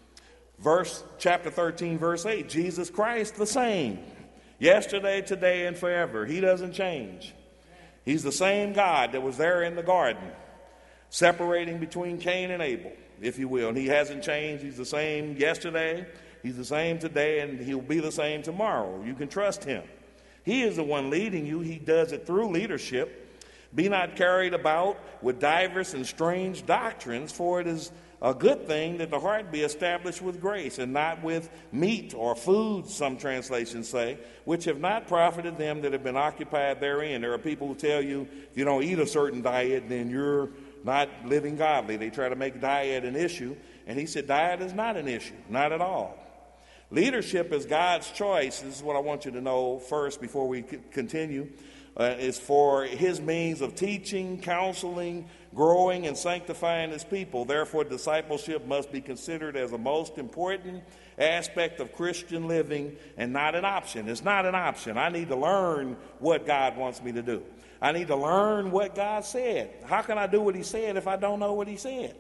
Speaker 1: Chapter 13, verse 8, Jesus Christ the same, yesterday, today, and forever. He doesn't change. He's the same God that was there in the garden, separating between Cain and Abel, if you will. And he hasn't changed. He's the same yesterday, he's the same today, and he'll be the same tomorrow. You can trust him. He is the one leading you. He does it through leadership. "Be not carried about with diverse and strange doctrines, for it is a good thing that the heart be established with grace, and not with meat or food," some translations say, "which have not profited them that have been occupied therein." There are people who tell you if you don't eat a certain diet, then you're not living godly. They try to make diet an issue. And he said diet is not an issue, not at all. Leadership is God's choice. This is what I want you to know first before we continue. Is for his means of teaching, counseling, growing, and sanctifying his people. Therefore, discipleship must be considered as a most important aspect of Christian living and not an option. It's not an option. I need to learn what God wants me to do. I need to learn what God said. How can I do what he said if I don't know what he said?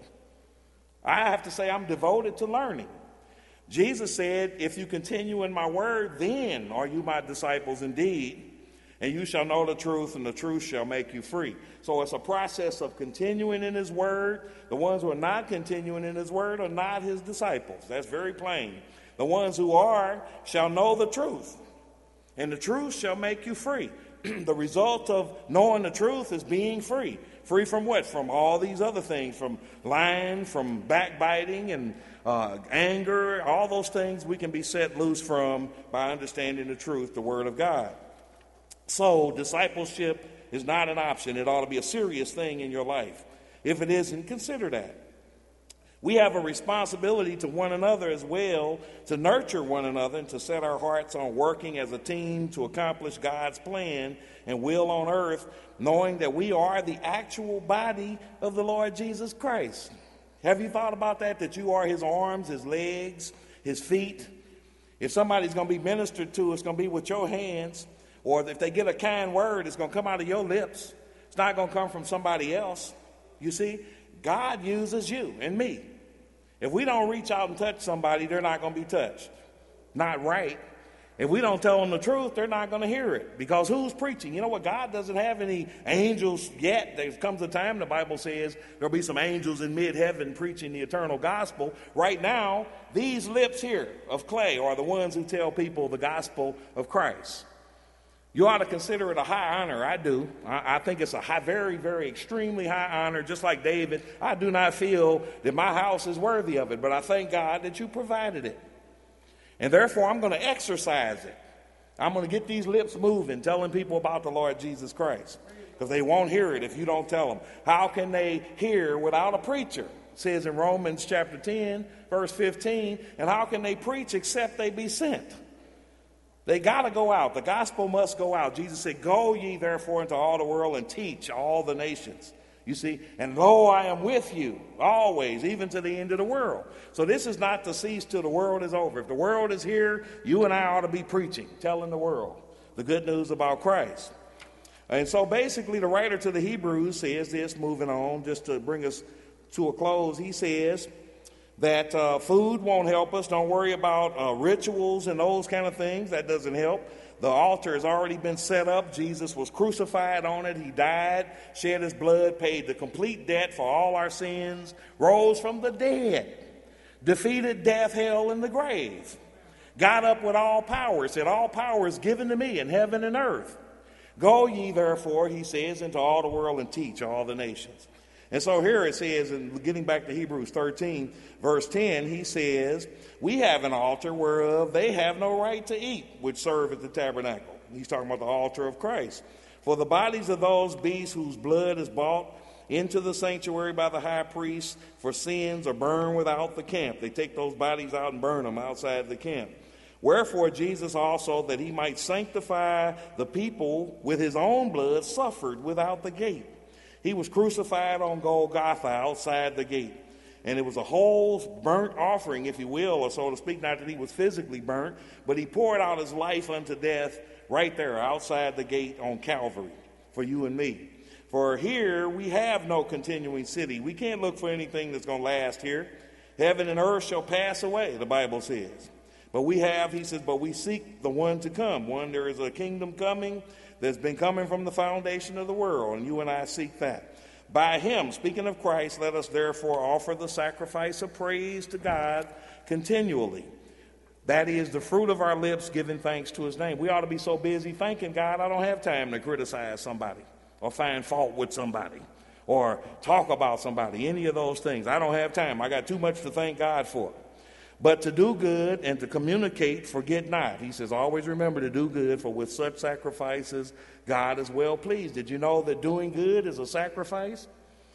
Speaker 1: I have to say I'm devoted to learning. Jesus said, "If you continue in my word, then are you my disciples indeed. And you shall know the truth, and the truth shall make you free." So it's a process of continuing in his word. The ones who are not continuing in his word are not his disciples. That's very plain. The ones who are shall know the truth, and the truth shall make you free. The result of knowing the truth is being free. Free from what? From all these other things, from lying, from backbiting, and anger. All those things we can be set loose from by understanding the truth, the word of God. So discipleship is not an option. It ought to be a serious thing in your life. If it isn't, consider that. We have a responsibility to one another as well, to nurture one another and to set our hearts on working as a team to accomplish God's plan and will on earth, knowing that we are the actual body of the Lord Jesus Christ. Have you thought about that? That you are his arms, his legs, his feet. If somebody's going to be ministered to, it's going to be with your hands. Or if they get a kind word, it's going to come out of your lips. It's not going to come from somebody else. You see, God uses you and me. If we don't reach out and touch somebody, they're not going to be touched. Not right. If we don't tell them the truth, they're not going to hear it. Because who's preaching? You know what? God doesn't have any angels yet. There comes a time, the Bible says, there'll be some angels in mid-heaven preaching the eternal gospel. Right now, these lips here of clay are the ones who tell people the gospel of Christ. You ought to consider it a high honor. I do. I think it's a very, very extremely high honor. Just like David, I do not feel that my house is worthy of it, but I thank God that you provided it. And therefore, I'm going to exercise it. I'm going to get these lips moving, telling people about the Lord Jesus Christ. because they won't hear it if you don't tell them. How can they hear without a preacher? It says in Romans chapter 10, verse 15, and how can they preach except they be sent? They got to go out. The gospel must go out. Jesus said, go ye therefore into all the world and teach all the nations. You see, and lo, I am with you always, even to the end of the world. So this is not to cease till the world is over. If the world is here, you and I ought to be preaching, telling the world the good news about Christ. And so basically the writer to the Hebrews says this, moving on, just to bring us to a close. He says that food won't help us. Don't worry about rituals and those kind of things. That doesn't help. The altar has already been set up. Jesus was crucified on it. He died, shed his blood, paid the complete debt for all our sins, rose from the dead, defeated death, hell, and the grave, got up with all power, said, all power is given to me in heaven and earth. Go ye therefore, he says, into all the world and teach all the nations. And so here it says, and getting back to Hebrews 13, verse 10, he says, we have an altar whereof they have no right to eat, which serve at the tabernacle. He's talking about the altar of Christ. For the bodies of those beasts whose blood is bought into the sanctuary by the high priest for sins are burned without the camp. They take those bodies out and burn them outside the camp. Wherefore Jesus also, that he might sanctify the people with his own blood, suffered without the gate. He was crucified on Golgotha outside the gate. And it was a whole burnt offering, if you will, or so to speak, not that he was physically burnt, but he poured out his life unto death right there outside the gate on Calvary for you and me. For here we have no continuing city. We can't look for anything that's going to last here. Heaven and earth shall pass away, the Bible says. But we have, he says, but we seek the one to come. One, there is a kingdom coming that's been coming from the foundation of the world, and you and I seek that. By him, speaking of Christ, let us therefore offer the sacrifice of praise to God continually. That is the fruit of our lips, giving thanks to his name. We ought to be so busy thanking God, I don't have time to criticize somebody or find fault with somebody or talk about somebody, any of those things. I don't have time. I got too much to thank God for. But to do good and to communicate, forget not. He says, always remember to do good, for with such sacrifices, God is well pleased. Did you know that doing good is a sacrifice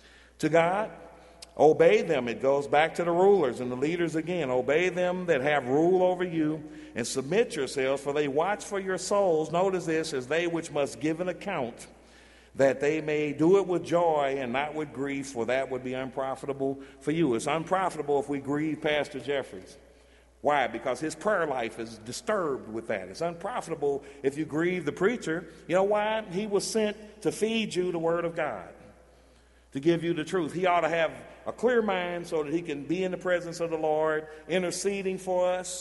Speaker 1: to God? Obey them. It goes back to the rulers and the leaders again. Obey them that have rule over you, and submit yourselves, for they watch for your souls. Notice this, as they which must give an account, that they may do it with joy and not with grief, for that would be unprofitable for you. It's unprofitable if we grieve Pastor Jeffries. Why? Because his prayer life is disturbed with that. It's unprofitable if you grieve the preacher. You know why? He was sent to feed you the word of God, to give you the truth. He ought to have a clear mind so that he can be in the presence of the Lord, interceding for us,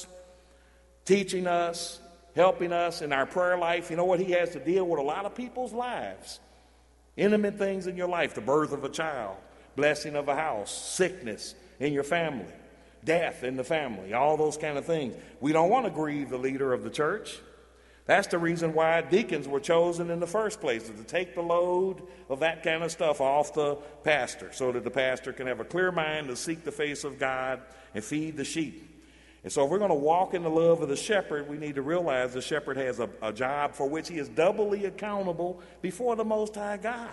Speaker 1: teaching us, helping us in our prayer life. You know what? He has to deal with a lot of people's lives. Intimate things in your life, the birth of a child, blessing of a house, sickness in your family, death in the family, all those kind of things. We don't want to grieve the leader of the church. That's the reason why deacons were chosen in the first place, to take the load of that kind of stuff off the pastor, so that the pastor can have a clear mind to seek the face of God and feed the sheep. And so if we're going to walk in the love of the shepherd, we need to realize the shepherd has a job for which he is doubly accountable before the Most High God.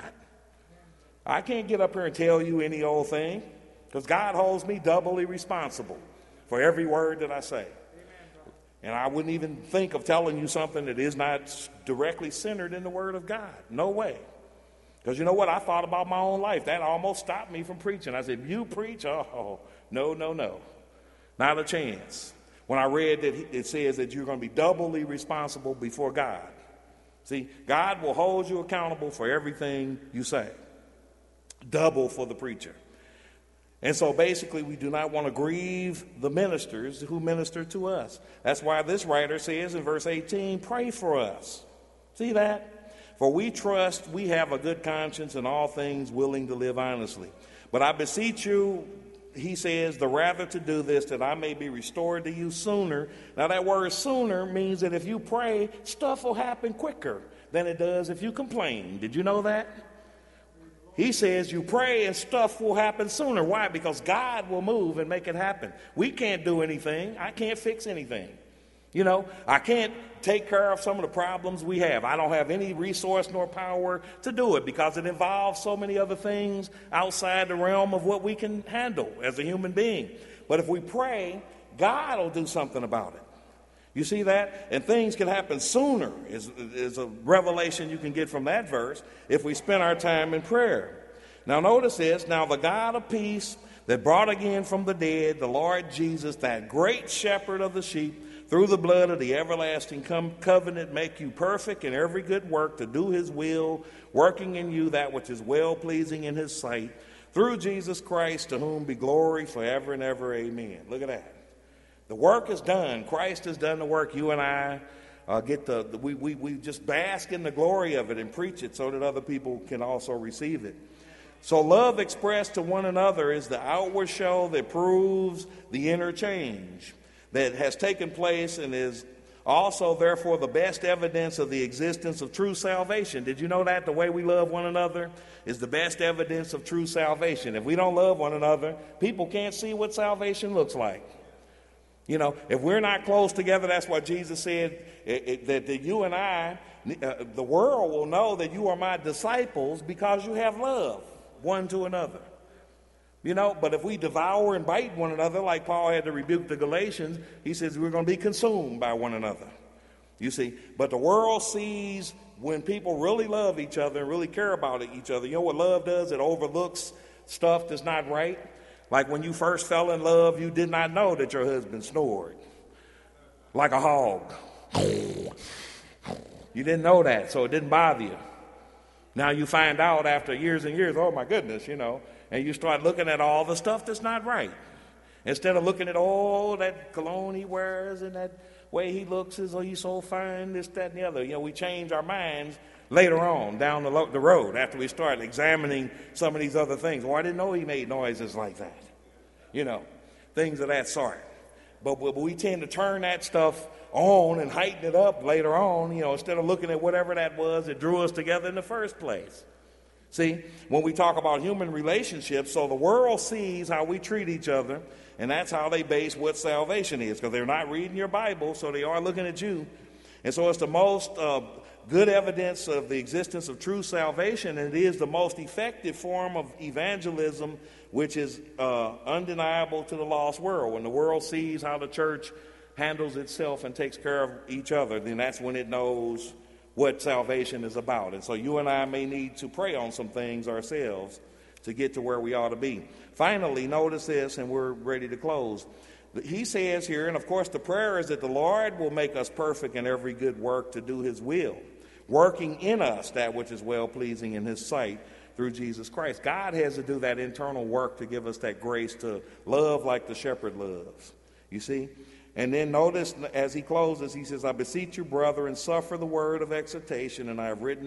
Speaker 1: I can't get up here and tell you any old thing, because God holds me doubly responsible for every word that I say. And I wouldn't even think of telling you something that is not directly centered in the Word of God. No way. Because you know what? I thought about my own life. That almost stopped me from preaching. I said, you preach? Oh, no. Not a chance. When I read that it says that you're going to be doubly responsible before God. See, God will hold you accountable for everything you say. Double for the preacher. And so basically we do not want to grieve the ministers who minister to us. That's why this writer says in verse 18, pray for us. See that? For we trust we have a good conscience in all things, willing to live honestly. But I beseech you, he says, the rather to do this, that I may be restored to you sooner. Now that word sooner means that if you pray, stuff will happen quicker than it does if you complain. Did you know that? He says you pray and stuff will happen sooner. Why? Because God will move and make it happen. We can't do anything. I can't fix anything. You know, I can't take care of some of the problems we have. I don't have any resource nor power to do it because it involves so many other things outside the realm of what we can handle as a human being. But if we pray, God will do something about it. You see that? And things can happen sooner is a revelation you can get from that verse if we spend our time in prayer. Now notice this. Now the God of peace that brought again from the dead the Lord Jesus, that great shepherd of the sheep, through the blood of the everlasting covenant, make you perfect in every good work to do his will, working in you that which is well-pleasing in his sight, through Jesus Christ, to whom be glory forever and ever. Amen. Look at that. The work is done. Christ has done the work. You and I we just bask in the glory of it and preach it so that other people can also receive it. So love expressed to one another is the outward show that proves the inner change that has taken place and is also, therefore, the best evidence of the existence of true salvation. Did you know that? The way we love one another is the best evidence of true salvation. If we don't love one another, people can't see what salvation looks like. You know, if we're not close together, that's what Jesus said, that you and I, the world will know that you are my disciples because you have love one to another. You know, but if we devour and bite one another, like Paul had to rebuke the Galatians, he says we're going to be consumed by one another. You see, but the world sees when people really love each other and really care about each other. You know what love does? It overlooks stuff that's not right. Like when you first fell in love, you did not know that your husband snored like a hog. You didn't know that, so it didn't bother you. Now you find out after years and years, oh my goodness, you know, and you start looking at all the stuff that's not right. Instead of looking at, oh, that cologne he wears and that way he looks, oh, he's so fine, this, that, and the other. You know, we change our minds later on down the road after we start examining some of these other things. Oh, I didn't know he made noises like that. You know, things of that sort. But we tend to turn that stuff on and heighten it up later on, you know, instead of looking at whatever that was that drew us together in the first place. See, when we talk about human relationships, so the world sees how we treat each other, and that's how they base what salvation is, because they're not reading your Bible, so they are looking at you. And so it's the most good evidence of the existence of true salvation, and it is the most effective form of evangelism, which is undeniable to the lost world. When the world sees how the church handles itself and takes care of each other, then that's when it knows what salvation is about. And so you and I may need to pray on some things ourselves to get to where we ought to be. Finally, notice this, and we're ready to close. He says here, and of course the prayer is that the Lord will make us perfect in every good work to do his will, working in us that which is well-pleasing in his sight through Jesus Christ. God has to do that internal work to give us that grace to love like the shepherd loves. You see? And then notice as he closes, he says, I beseech you, brother, and suffer the word of exhortation, and I have written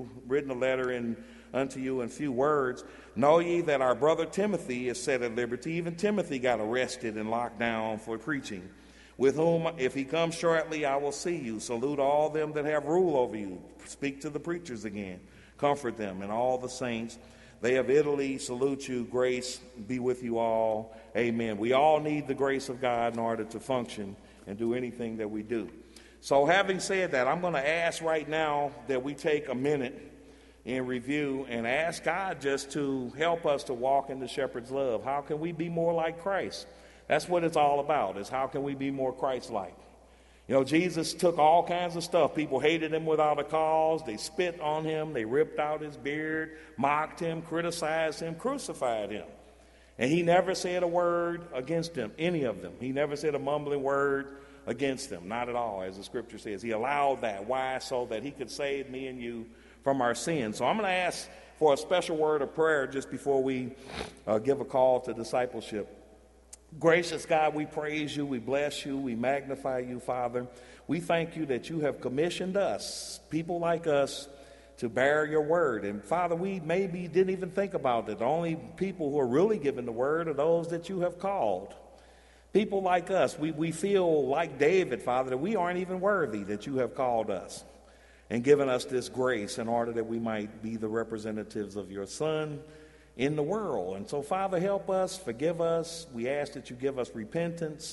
Speaker 1: a letter unto you in few words. Know ye that our brother Timothy is set at liberty. Even Timothy got arrested and locked down for preaching, with whom, if he comes shortly, I will see you. Salute all them that have rule over you. Speak to the preachers again. Comfort them, and all the saints. They of Italy salute you. Grace be with you all. Amen. We all need the grace of God in order to function and do anything that we do. So having said that, I'm going to ask right now that we take a minute in review and ask God just to help us to walk in the shepherd's love. How can we be more like Christ? That's what it's all about, is how can we be more Christ-like? You know, Jesus took all kinds of stuff. People hated him without a cause. They spit on him. They ripped out his beard, mocked him, criticized him, crucified him. And he never said a word against them, any of them. He never said a mumbling word against them, not at all, as the scripture says. He allowed that. Why? So that he could save me and you from our sins. So I'm going to ask for a special word of prayer just before we give a call to discipleship. Gracious God, we praise you, we bless you, we magnify you, Father. We thank you that you have commissioned us, people like us, to bear your word. And Father, we maybe didn't even think about it. The only people who are really given the word are those that you have called. People like us, we feel like David, Father, that we aren't even worthy that you have called us and given us this grace in order that we might be the representatives of your Son in the world. And so, Father, help us, forgive us. We ask that you give us repentance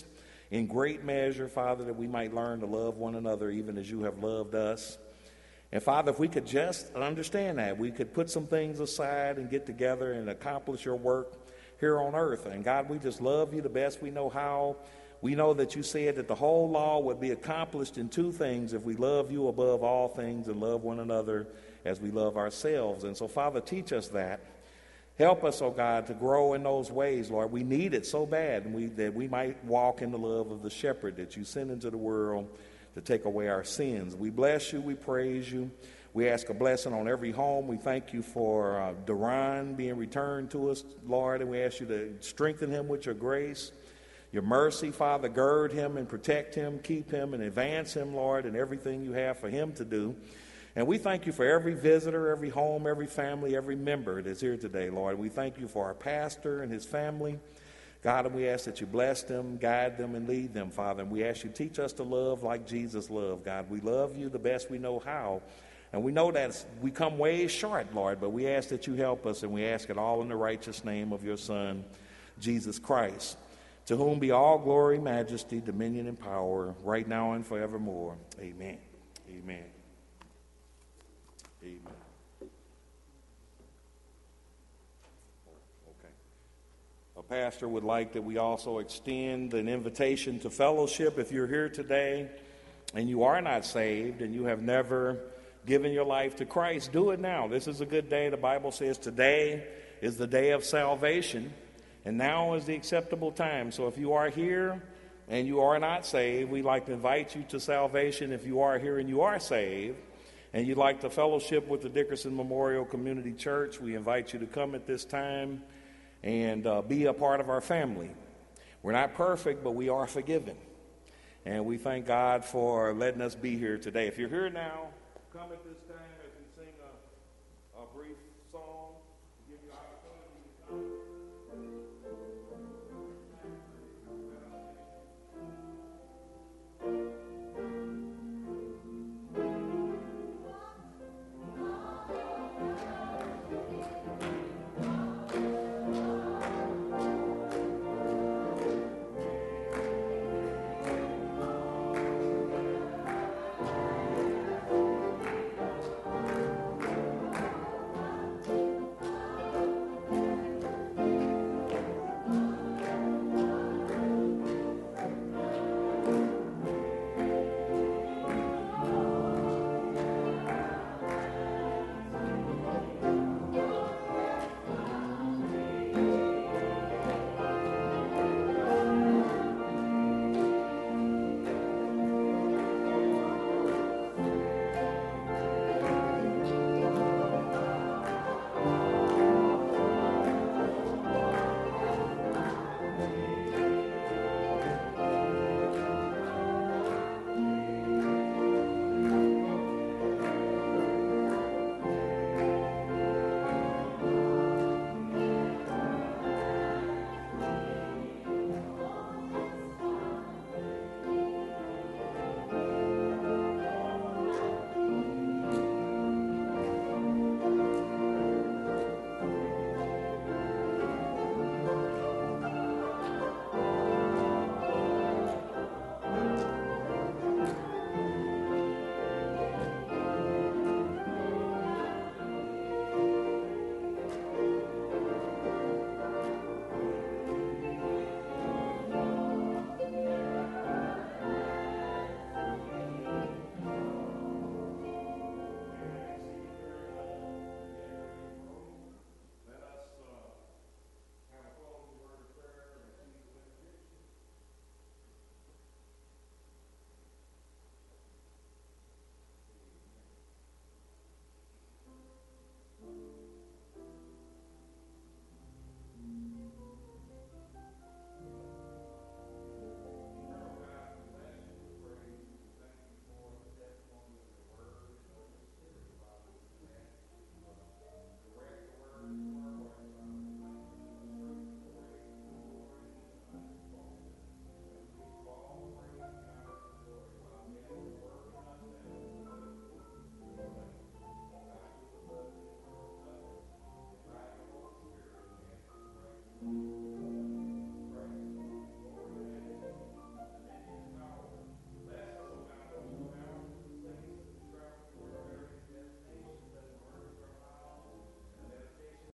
Speaker 1: in great measure, Father, that we might learn to love one another even as you have loved us. And Father, if we could just understand that, we could put some things aside and get together and accomplish your work here on earth. And God, we just love you the best we know how. We know that you said that the whole law would be accomplished in two things: if we love you above all things and love one another as we love ourselves. And so, Father, teach us that. Help us, oh God, to grow in those ways, Lord. We need it so bad, and that we might walk in the love of the shepherd that you sent into the world to take away our sins. We bless you. We praise you. We ask a blessing on every home. We thank you for Duran being returned to us, Lord, and we ask you to strengthen him with your grace, your mercy, Father. Gird him and protect him, keep him and advance him, Lord, in everything you have for him to do. And we thank you for every visitor, every home, every family, every member that's here today, Lord. We thank you for our pastor and his family. God, and we ask that you bless them, guide them, and lead them, Father. And we ask you to teach us to love like Jesus loved, God. We love you the best we know how. And we know that we come way short, Lord, but we ask that you help us, and we ask it all in the righteous name of your Son, Jesus Christ, to whom be all glory, majesty, dominion, and power, right now and forevermore. Amen. Amen. Amen. A pastor would like that we also extend an invitation to fellowship. If you're here today and you are not saved and you have never given your life to Christ, do it now. This is a good day. The Bible says today is the day of salvation, and now is the acceptable time. So if you are here and you are not saved, we'd like to invite you to salvation. If you are here and you are saved and you'd like to fellowship with the Dickerson Memorial Community Church, we invite you to come at this time and be a part of our family. We're not perfect, but we are forgiven. And we thank God for letting us be here today. If you're here now, come at this time.